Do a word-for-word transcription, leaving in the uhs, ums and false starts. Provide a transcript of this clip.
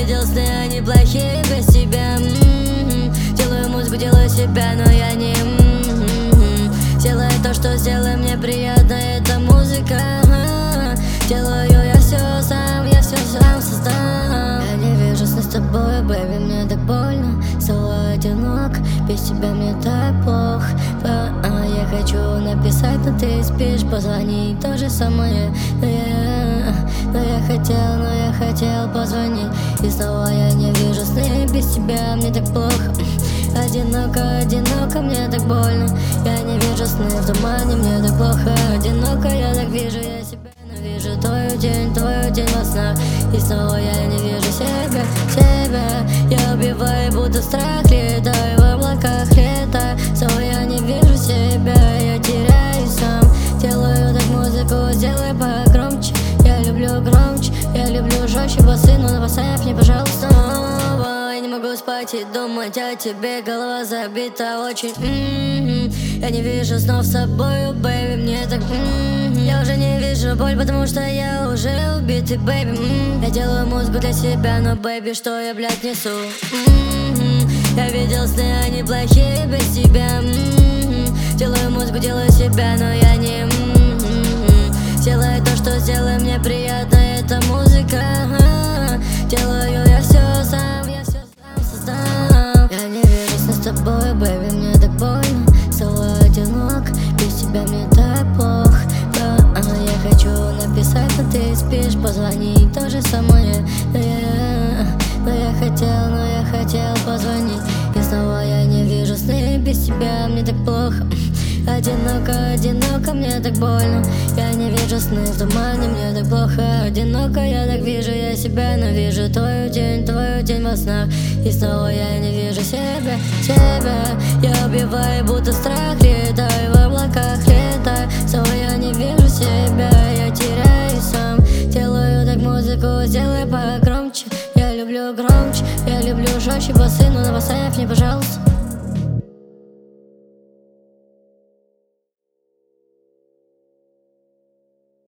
видел сны, они плохие без тебя. М-м-м. Делаю музыку, делаю себя, но я не м-м-м. Делаю то, что сделай мне приятно, это музыка. Делаю я все сам, я все сам создам. Я не вижу сны с тобой, бэйби, мне так больно. Стала одинок, без тебя мне так плохо. А я хочу написать, но ты спишь, позвонить, то же самое. Но я, но я хотел, но я хотел позвонить. И снова я не вижу сны, без тебя мне так плохо. Одиноко, одиноко, мне так больно. Я не вижу сны в тумане, мне так плохо. Одиноко, я так вижу, я себя вижу твою тень, твою тень во снах. И снова я не вижу себя, себя. Я убиваю, будто страх, летаю в облаках, лето. Снова я не вижу себя, я теряюсь сам. Делаю так музыку, сделай погромче. Я люблю громче, я люблю жестче басы, но поставь мне, пожалуйста. Я не могу спать и думать о тебе, голова забита очень. М-м-м. Я не вижу снов с собою, бэйби, мне так м-м-м. Я уже не вижу боль, потому что я уже убитый, бэйби. М-м. Я делаю музыку для себя, но, бэйби, что я, блядь, несу? М-м-м. Я видел сны, они плохие без тебя. М-м-м. Делаю музыку, делаю себя, но я не м-м-м. Делаю то, что сделай мне приятно, это музыка. Делаю я все сам, я все сам создам. Я не вижу сны с тобой, бэйби, мне так больно. Стала одинок, без тебя мне так плохо. А я хочу написать, но ты спишь, позвонить, то же самое. Но я, но я хотел, но я хотел позвонить. И снова я не вижу сны, без тебя мне так плохо. Одиноко, одиноко, мне так больно. Я не вижу сны в тумане, мне так плохо. Одиноко, я так вижу я себя, но вижу твою тень, твою тень во снах. И снова я не вижу себя, себя. Я убиваю, будто страх, летаю в облаках, лето. Снова я не вижу себя, я теряюсь сам. Делаю так музыку, сделай погромче. Я люблю громче, я люблю жестче басы, но поставь мне, пожалуйста.